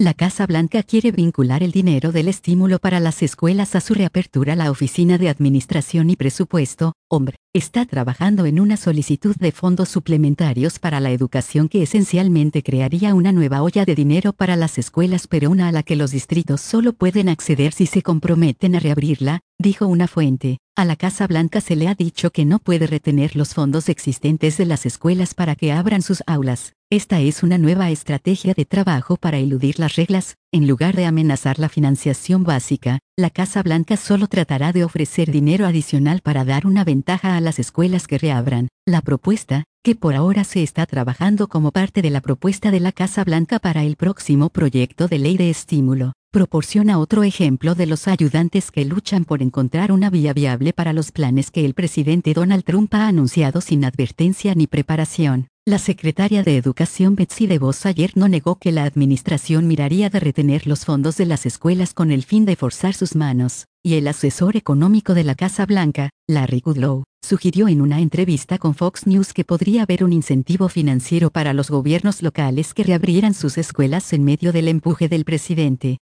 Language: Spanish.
La Casa Blanca quiere vincular el dinero del estímulo para las escuelas a su reapertura. La Oficina de Administración y Presupuesto, OMB, está trabajando en una solicitud de fondos suplementarios para la educación que esencialmente crearía una nueva olla de dinero para las escuelas, pero una a la que los distritos solo pueden acceder si se comprometen a reabrirla, dijo una fuente. A la Casa Blanca se le ha dicho que no puede retener los fondos existentes de las escuelas para que abran sus aulas. Esta es una nueva estrategia de trabajo para eludir las reglas. En lugar de amenazar la financiación básica, la Casa Blanca solo tratará de ofrecer dinero adicional para dar una ventaja a las escuelas que reabran. La propuesta, que por ahora se está trabajando como parte de la propuesta de la Casa Blanca para el próximo proyecto de ley de estímulo, proporciona otro ejemplo de los ayudantes que luchan por encontrar una vía viable para los planes que el presidente Donald Trump ha anunciado sin advertencia ni preparación. La secretaria de Educación Betsy DeVos ayer no negó que la administración miraría de retener los fondos de las escuelas con el fin de forzar sus manos, y el asesor económico de la Casa Blanca, Larry Kudlow, sugirió en una entrevista con Fox News que podría haber un incentivo financiero para los gobiernos locales que reabrieran sus escuelas en medio del empuje del presidente.